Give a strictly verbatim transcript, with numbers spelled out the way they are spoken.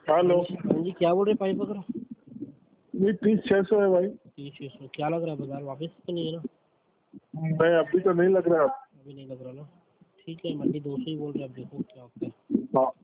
Hello. हाँ जी, क्या बोल रहे पाइप वगैरह? ये तीस छः सौ है भाई। तीस छः सौ क्या लग रहा है बाजार वापस तो नहीं है ना? नहीं अभी तो नहीं लग रहा। अभी नहीं लग रहा ना। ठीक है, मंडी दो सौ ही बोल रहे हैं, अब देखो क्या होता है। हाँ।